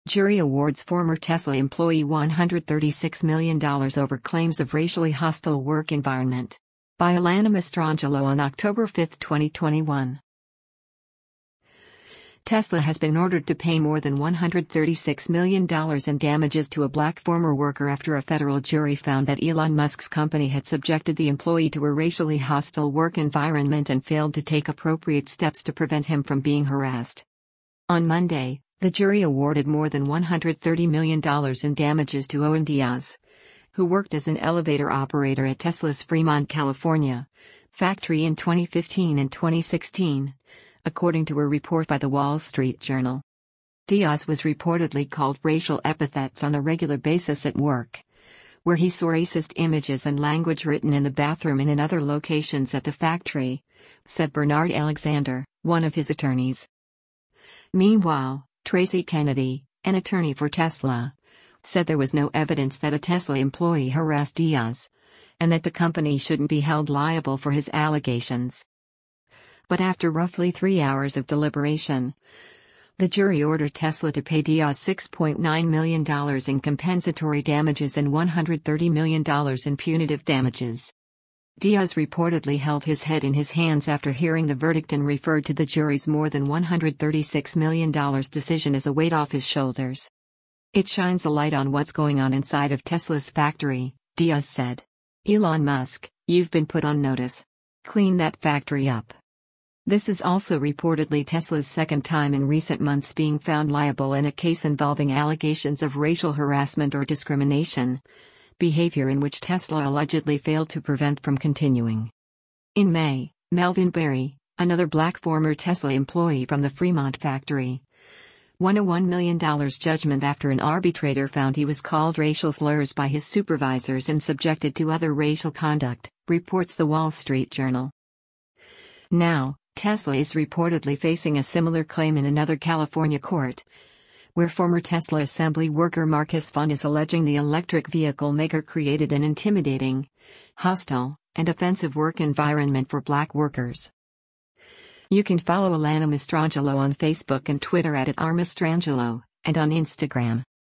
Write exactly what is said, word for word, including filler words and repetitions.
Jury awards former Tesla employee one hundred thirty-six million dollars over claims of racially hostile work environment. By Alana Mastrangelo on October fifth, twenty twenty-one. Tesla has been ordered to pay more than one hundred thirty-six million dollars in damages to a black former worker after a federal jury found that Elon Musk's company had subjected the employee to a racially hostile work environment and failed to take appropriate steps to prevent him from being harassed. On Monday, the jury awarded more than one hundred thirty million dollars in damages to Owen Diaz, who worked as an elevator operator at Tesla's Fremont, California, factory in twenty fifteen and twenty sixteen, according to a report by the Wall Street Journal. Diaz was reportedly called racial epithets on a regular basis at work, where he saw racist images and language written in the bathroom and in other locations at the factory, said Bernard Alexander, one of his attorneys. Meanwhile, Tracy Kennedy, an attorney for Tesla, said there was no evidence that a Tesla employee harassed Diaz, and that the company shouldn't be held liable for his allegations. But after roughly three hours of deliberation, the jury ordered Tesla to pay Diaz six point nine million dollars in compensatory damages and one hundred thirty million dollars in punitive damages. Diaz reportedly held his head in his hands after hearing the verdict and referred to the jury's more than one hundred thirty-six million dollars decision as a weight off his shoulders. "It shines a light on what's going on inside of Tesla's factory," Diaz said. "Elon Musk, you've been put on notice. Clean that factory up." This is also reportedly Tesla's second time in recent months being found liable in a case involving allegations of racial harassment or discrimination, behavior in which Tesla allegedly failed to prevent from continuing. In May, Melvin Berry, another black former Tesla employee from the Fremont factory, won a one million dollars judgment after an arbitrator found he was called racial slurs by his supervisors and subjected to other racial conduct, reports the Wall Street Journal. Now, Tesla is reportedly facing a similar claim in another California court, where former Tesla assembly worker Marcus Fun is alleging the electric vehicle maker created an intimidating, hostile, and offensive work environment for black workers. You can follow Alana Mastrangelo on Facebook and Twitter at, at r mastrangelo, and on Instagram